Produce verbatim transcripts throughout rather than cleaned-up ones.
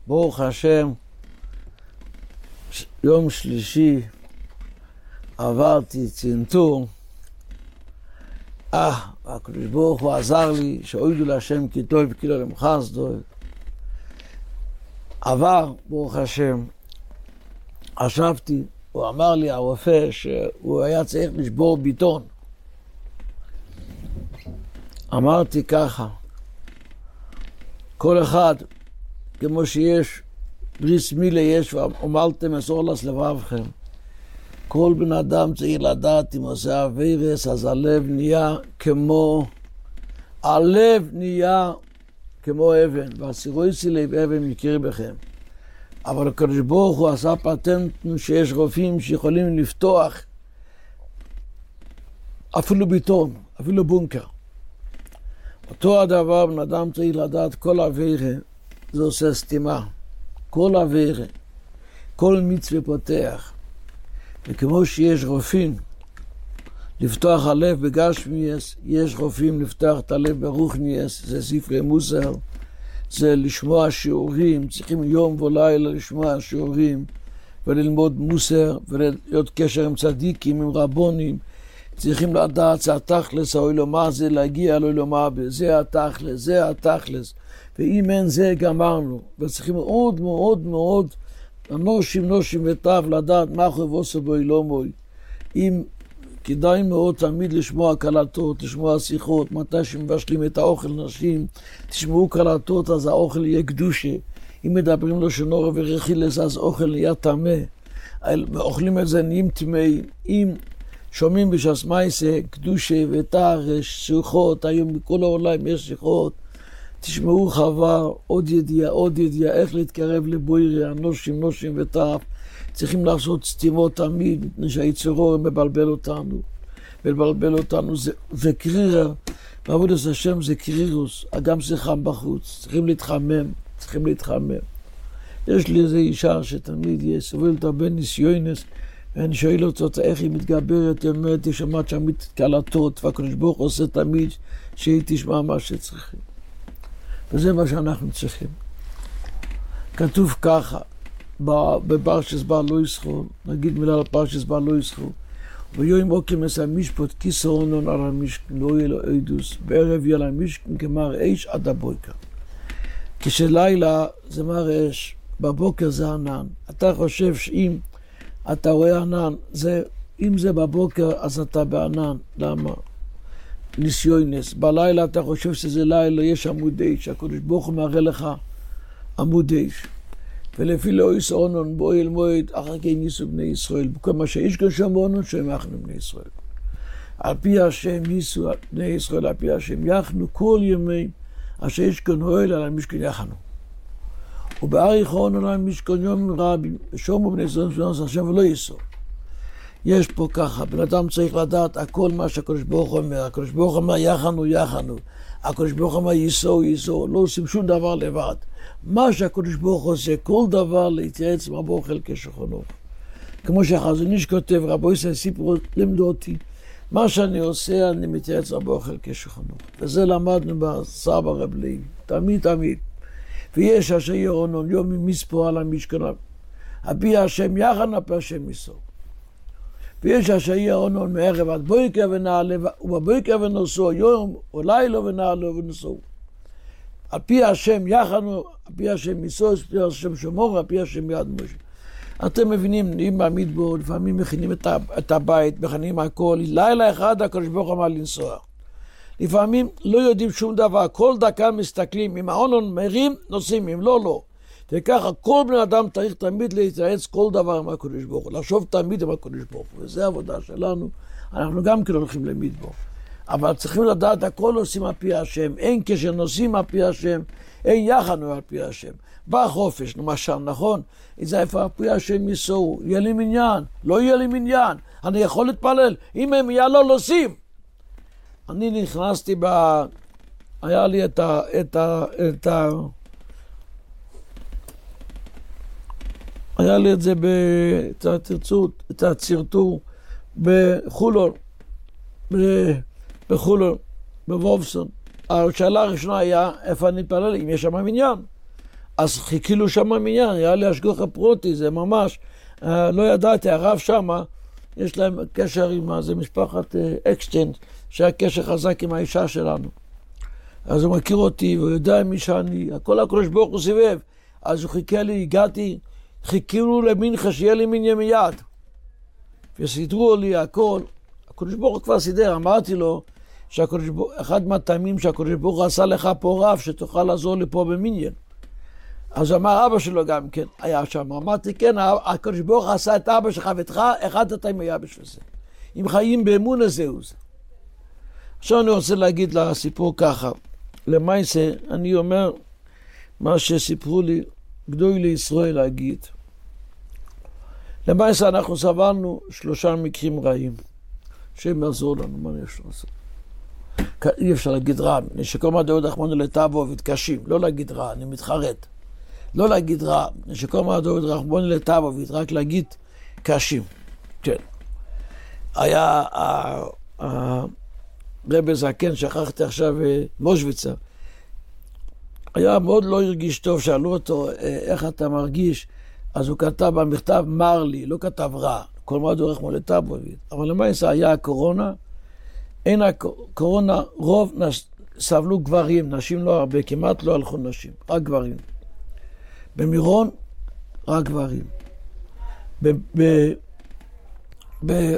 ברוך השם, יום שלישי עברתי צנתור. אה, הקדוש ברוך הוא עזר לי, שהוידו להשם כי טוב כי לא למחסדו. עבר, ברוך השם. חשבתי, הוא אמר לי, הרופא, שהוא היה צריך לשבור ביטון. אמרתי ככה, כל אחד, כמו שיש, בריס מילה יש, ואומרתם אסור לבבכם. כל בן אדם צריך לדעת, אם עושה אבירס, אז הלב נהיה כמו, הלב נהיה כמו אבן, והסירויסי לב אבן יכיר בכם. אבל הקדוש ברוך הוא עשה פטנט שיש רופאים שיכולים לפתוח אפילו ביטון, אפילו בונקר. אותו הדבר, בן אדם צריך לדעת, כל אבירה זה עושה סתימה. כל אבירה, כל מצווה פותח. וכמו שיש רופאים לפתוח הלב בגשמיאס, יש רופאים לפתוח את הלב ברוחניאס, זה ספרי מוסר, זה לשמוע שיעורים, צריכים יום ולילה לשמוע שיעורים, וללמוד מוסר, ולהיות קשר עם צדיקים, עם רבונים, צריכים לדעת שהתכלס, האוילומה זה להגיע לאוילומה, זה התכלס, זה התכלס, ואם אין זה גמרנו, וצריכים מאוד מאוד מאוד, נושים נושים וטף לדעת מה חובוסו באילומוי. אם כדאי מאוד תמיד לשמוע קלטות, לשמוע שיחות, מתי שמבשלים את האוכל נשים, תשמעו קלטות אז האוכל יהיה קדושה. אם מדברים לו שנור ורכילס אז אוכל נהיה טמא. אוכלים את זה נהיים טמאים. אם שומעים בשעס מייסה, קדושה ותרש, שיחות, היום בכל העולם יש שיחות, תשמעו חבר, עוד ידיעה, עוד ידיעה, איך להתקרב לבוירי, הנושים, נושים וטף. צריכים לעשות סתימות תמיד, מפני שהיצרור מבלבל אותנו. ולבלבל אותנו זה, זה קרירה, בעבודת השם זה קרירוס, אגם זה חם בחוץ, צריכים להתחמם, צריכים להתחמם. יש לי איזו אישה שתמיד היא סובלת הרבה ניסיונס, ואני שואל אותה איך היא מתגברת, היא אומרת, היא שמעת שם קלטות, והקדוש ברוך עושה תמיד שהיא תשמע מה שצריכים. וזה מה שאנחנו צריכים. כתוב ככה, בפרשס בר לא יסחו, נגיד מילה לפרשס בר לא יסחו, ויום אוקים עשה משפט כיסאונון על המשכן, לא יהיה לו עדוס, בערב יהיה לה משכן כמר אש עד הבוקר. כשלילה זה מר אש, בבוקר זה ענן. אתה חושב שאם אתה רואה ענן, זה, אם זה בבוקר אז אתה בענן. למה? ניסיונס. בלילה אתה חושב שזה לילה, יש עמוד אש, הקדוש ברוך הוא מראה לך עמוד אש. ולפי לא יסעונון בו אל מועד אחר כן ניסו בני ישראל. בכל מה שיש כאן שמעונון שהם יחנו בני ישראל. על פי השם ניסו בני ישראל, על פי השם יחנו כל ימי אשר יש כאן הועל על המשכן יחנו. ובאריך עונון על המשכן יום רבים, ושומעו בני ישראל שנוס השם ולא יסעו. יש פה ככה, בן אדם צריך לדעת הכל מה שהקדוש ברוך הוא אומר. הקדוש ברוך הוא אומר יחנו יחנו. הקדוש ברוך הוא אומר יסעו יסעו. לא עושים שום דבר לבד. מה שהקדוש ברוך הוא עושה, כל דבר להתייעץ עם אבו חלקי שכונו. כמו שהחזון איש כותב, רבו ישראל סיפרו, לימדו אותי, מה שאני עושה, אני מתייעץ עם אבו חלקי שכונו. וזה למדנו בסבא רב לוי, תמיד תמיד. ויש אשר ירונון, יום מספור על המשכן, הבי השם יחן, הפי השם יסור. ויש אשר ירונון מערב עד בויקר ונעלה, ובבויקר ונוסו, יום או לילה ונעלה ונסו. על פי השם יחנו, על פי השם יסוס, על פי השם שמור, על פי השם יד משה. אתם מבינים, אם במדבור, לפעמים מכינים את הבית, מכינים הכל, לילה אחד הקדוש ברוך הוא אמר לנסוע. לפעמים לא יודעים שום דבר, כל דקה מסתכלים, אם העונון מרים, נוסעים, אם לא, לא. וככה כל בן אדם צריך תמיד להתייעץ כל דבר עם הקדוש ברוך הוא, לחשוב תמיד עם הקדוש ברוך הוא, וזו העבודה שלנו, אנחנו גם כן הולכים למדבור. אבל צריכים לדעת, הכל עושים על פי השם, אין קשר נוסעים על פי השם, אין יחנו על פי השם. בא חופש, למשל, נכון? זה איפה על פי השם יסעו, יהיה לי מניין, לא יהיה לי מניין, אני יכול להתפלל, אם הם יהיה לא עושים. אני נכנסתי ב... היה לי את ה... את ה... את ה... היה לי את זה ב... את התרצות, את הצרטור בחולון. ב... בחולון, בוובסון. השאלה הראשונה היה איפה אני מתפלל, אם יש שם מניין. אז חיכילו שם מניין, היה לי השגוח הפרוטי, זה ממש, לא ידעתי, הרב שם, יש להם קשר עם זה משפחת אקשטיין, שהיה קשר חזק עם האישה שלנו. אז הוא מכיר אותי, והוא יודע מי שאני, הכל הקדוש ברוך הוא סיבב. אז הוא חיכה לי, הגעתי, חיכינו למנחה, שיהיה לי מניה מיד. וסידרו לי הכל. הקדוש ברוך הוא כבר סידר, אמרתי לו, אחד מהטעמים שהקדוש ברוך הוא עשה לך פה רב, שתוכל לעזור לי פה במניין. אז אמר אבא שלו גם כן, היה שם. אמרתי, כן, הקדוש ברוך הוא עשה את אבא שלך ואתך, אחד הטעמים היה בשביל זה. אם חיים באמון הזה הוא זה. עכשיו אני רוצה להגיד לסיפור ככה. למעשה, אני אומר מה שסיפרו לי, גדוי לישראל להגיד. למעשה אנחנו סבלנו שלושה מקרים רעים. שהם יעזור לנו, מה יש לעשות? אי אפשר להגיד רע, שכל מה דעות רחמנו לטבו ותקשים. לא להגיד רע, אני מתחרט. לא להגיד רע, שכל מה דעות רחמנו לטבו ורק להגיד קשים. כן. היה הרבי זקן, שכחתי עכשיו מושוויצה, היה מאוד לא הרגיש טוב, שאלו אותו איך אתה מרגיש, אז הוא כתב במכתב מר לי, לא כתב רע, כל מה דורך מולטה בוביד. אבל למעשה היה הקורונה, אין הקורונה, רוב נש... סבלו גברים, נשים לא הרבה, כמעט לא הלכו נשים, רק גברים. במירון, רק גברים. ב... ב... ב...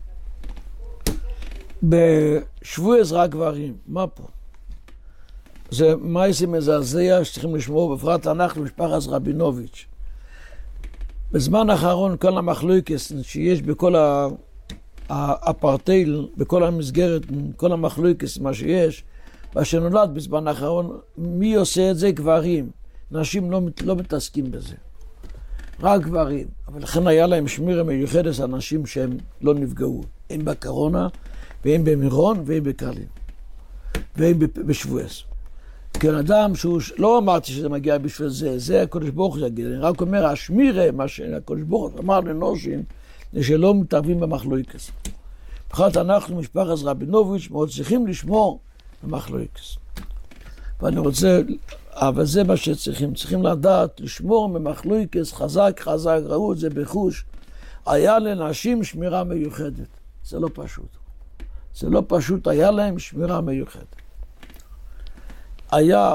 בשבועס רק גברים, מה פה? זה מעשה מזעזע שצריכים לשמור, בפרט אנחנו, משפחת רבינוביץ'. בזמן האחרון כל המחלוקס שיש בכל האפרטייל, בכל המסגרת, כל המחלוקס, מה שיש, מה שנולד בזמן האחרון, מי עושה את זה? גברים. נשים לא, לא מתעסקים בזה. רק גברים. אבל לכן היה להם שמירה מיוחדת, אנשים שהם לא נפגעו. הם בקורונה, והם במירון, והם בקרלין. והם בשבועס. כן, אדם שהוא, לא אמרתי שזה מגיע בשביל זה, זה הקדוש ברוך הוא יגיד, אני רק אומר, השמירה, מה שהקדוש ברוך הוא אמר לנושים, זה שלא מתערבים במחלוקס. בכלל אנחנו, משפחת רבינוביץ', מאוד צריכים לשמור במחלוקס. ואני רוצה, אבל זה מה שצריכים, צריכים לדעת, לשמור במחלוקס, חזק, חזק, ראו את זה בחוש. היה לנשים שמירה מיוחדת. זה לא פשוט. זה לא פשוט, היה להם שמירה מיוחדת. היה,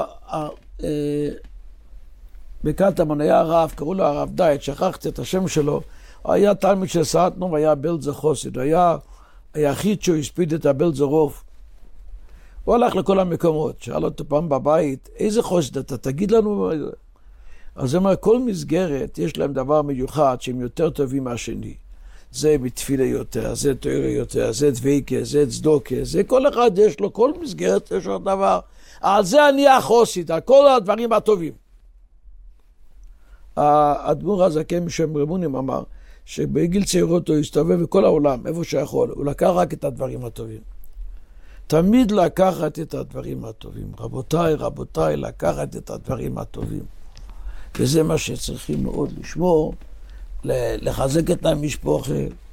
בקטמון היה הרב, קראו לו הרב דייט, שכחתי את השם שלו, היה תלמיד של סעתנו והיה בלזר חוסיד, היה היחיד שהוא הספיד את הבלזר רוב. הוא הלך לכל המקומות, שאל אותו פעם בבית, איזה חוסיד אתה, תגיד לנו. אז הוא אומר, כל מסגרת יש להם דבר מיוחד שהם יותר טובים מהשני. זה בתפילה יותר, זה תורה יותר, זה דביקה, זה צדוקה, זה כל אחד יש לו, כל מסגרת יש לו דבר. על זה אני החוסית, על כל הדברים הטובים. האדמו"ר הזקן משם רמונים אמר, שבגיל צעירות הוא הסתובב בכל העולם, איפה שיכול, הוא לקח רק את הדברים הטובים. תמיד לקחת את הדברים הטובים. רבותיי, רבותיי, לקחת את הדברים הטובים. וזה מה שצריכים מאוד לשמור, לחזק את המשפחה,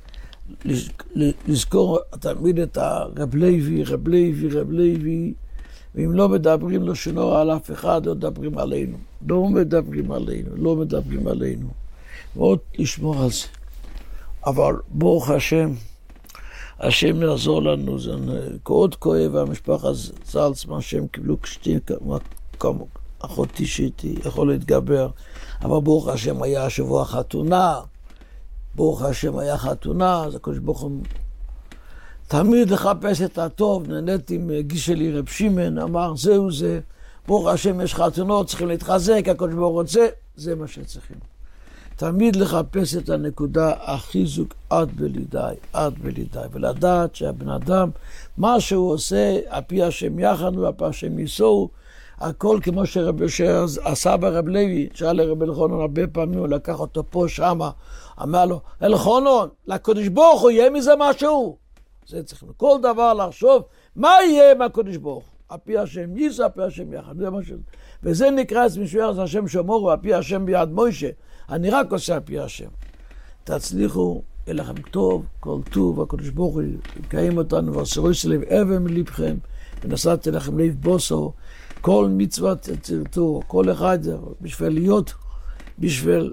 לזכור תמיד את הרב לוי, רב לוי, רב לוי, ואם לא מדברים לו שנור על אף אחד, לא מדברים עלינו. לא מדברים עלינו, לא מדברים עלינו. מאוד לשמור על זה. אבל ברוך השם, השם יעזור לנו, זה מאוד כואב, המשפחה זלצמן, שהם קיבלו כשתי, כמו אחותי שהייתי יכול להתגבר, אבל ברוך השם היה השבוע חתונה, ברוך השם היה חתונה, אז הקדוש ברוך הוא תמיד לחפש את הטוב. נהניתי עם גיס שלי רב שמעון, אמר זהו זה, ברוך השם יש חתונות, צריכים להתחזק, הקדוש ברוך הוא רוצה, זה מה שצריכים. תמיד לחפש את הנקודה הכי זוג עד בלי די, עד בלי די, ולדעת שהבן אדם, מה שהוא עושה, הפי השם יחנו, הפי השם ייסעו, הכל כמו שרב, שעשה ברב לוי, שאל לרב אלחונון הרבה פעמים, הוא לקח אותו פה שמה, אמר לו, אלחונון, לקדוש ברוך הוא יהיה מזה משהו. זה צריכים כל דבר לחשוב, מה יהיה עם הקדוש ברוך הוא? הפי השם ייסע, הפי השם יחנו, זה מה שזה. וזה נקרא את משמרת השם שמורו, הפי השם ביד מוישה. אני רק עושה על פי השם. תצליחו, יהיה לכם טוב, כל טוב, הקדוש ברוך הוא יקיים אותנו, ועשרו שלב אבן מלבכם, ונסעתי לכם לב בוסו, כל מצווה תצרתו, כל אחד זה בשביל להיות, בשביל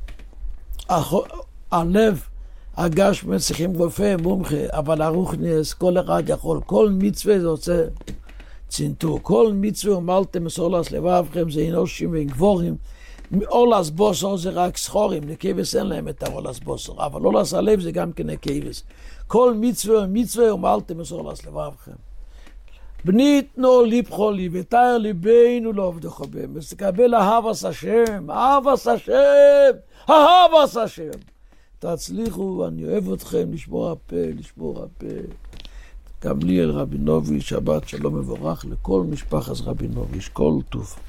הלב, הגשמי צריכים רופא, מומחה, אבל הרוחניאס, כל אחד יכול, כל מצווה זה עושה צנתור, כל מצווה ומלתם מסולס לבבכם, זה אנושים וגבורים, אולס בוסר זה רק סחורים, נקבס אין להם את האולס בוסר, אבל אולס הלב זה גם כן נקבס. כל מצווה ומצווה ומלתם מסולס לבבכם. בני תנו ליבכו לי ותאר ליבנו לעובדך בהם, ותקבל אהבס השם, אהבס השם, אהבס השם. תצליחו, אני אוהב אתכם, לשמור הפה, לשמור הפה. גם לי אל רבינוביץ', שבת שלום מבורך לכל משפחת רבינוביץ', כל טוב.